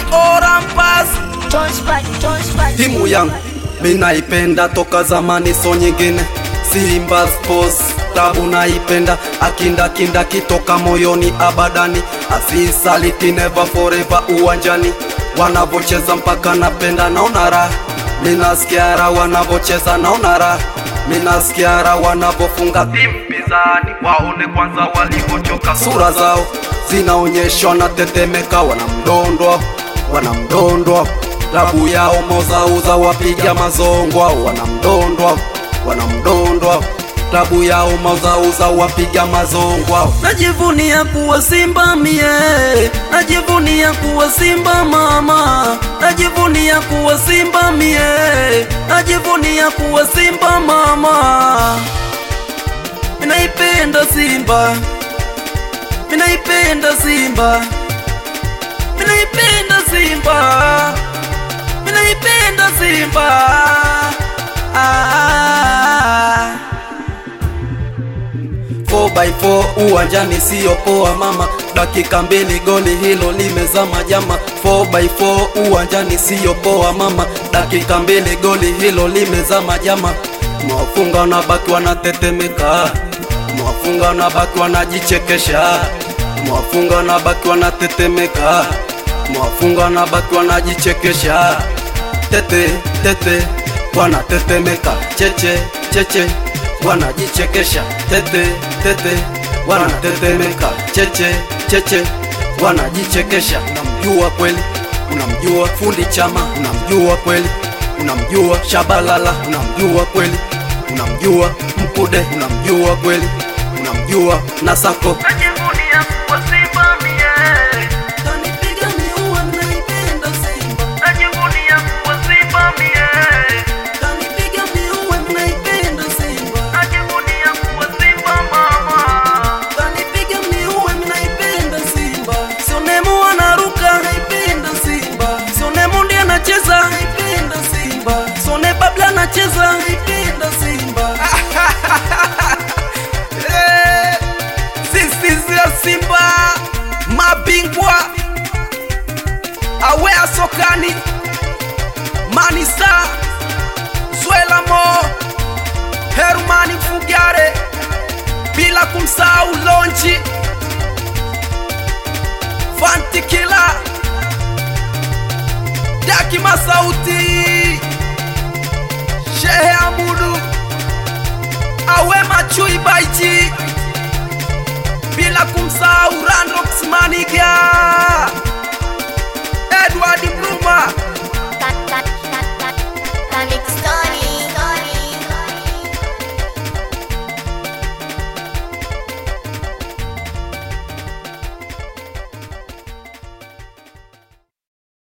Orampas timu yangu minaipenda toka zamani, so nyingine Simba Sports Club naipenda, akinda kinda kitoka moyoni abadani, asisaliti never forever uwanjani, wanavocheza mpaka napenda, naona raha, minasikia raha wanavocheza, naona raha, minasikia raha wanavofunga timu pinzani, waone kwanza walivyochoka, sura zao zinaonyesha wanatetemeka, wanamdondwa klabu yao mozauza wapiga mazongwa, wanamdondwa klabu yao mozauza wapiga mazongwa. Najivunia kuwa Simba mie, najivunia kuwa Simba mama, najivunia kuwa Simba mie, najivunia kuwa Simba mama. Minaipenda Simba, minaipenda Simba, minaipenda Simba, minaipenda Simba. 4x4 uwanjani sio poa mama, dakika mbili goli hilo limezama jama. 4x4 uwanjani sio poa mama, dakika mbili goli hilo limezama jama. Mwafunga na baki wanatetemeka, mwafunga na baki wanajichekesha, mwafunga na baki wanatetemeka, mwafunga na baki wanajichekesha. Tete wanatetemeka, cheche wanajichekesha. Tete wanatetemeka, cheche wanajichekesha. Unamjua kweli, unamjua Fundi Chama, unamjua kweli, unamjua Shabalala, unamjua kweli, unamjua Mkude, unamjua kweli, unamjua Nasako. Najivunia kuwa Simba mie, kanipiga miua naipenda Simba. Najivunia kuwa Simba mie, kanipiga miua naipenda Simba. Najivunia kuwa Simba mama, kanipiga miua naipenda Simba. Sonemu anaruka naipenda Simba, Sonemu ndiye anacheza naipenda Simba, Sone Babla anacheza naipenda Simba. Simba mabingwa awea sokani, Manisa Swela Mo, Hermani Fugare, bila kumsahau Lonchi Fantikila, Daki Masauti, Shehe Amudu, awe Machui Baiji, bila kumsahau Randox Maniga.